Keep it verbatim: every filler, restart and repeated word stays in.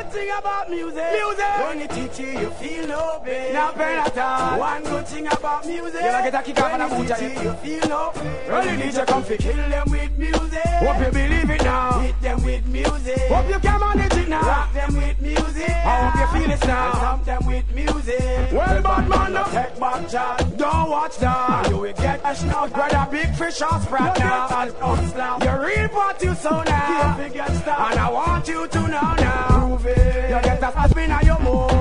good thing about music, music. When you teach you, you feel no pain. No pain at all. One good thing about music. You get a kick off and a boot you, you feel no pain. When you D J come fi kill them with music. Hope you believe it now. Hit them with music. Hope you can manage it now. Rock them with music. I hope you feel it now. Stomp them with music. Well, bad man, no take back charge. Don't watch that. You will get a snout. Brother, big fish or sprat now. You real what you so now. And I want you to know now. Prove it. You get a spin on your move.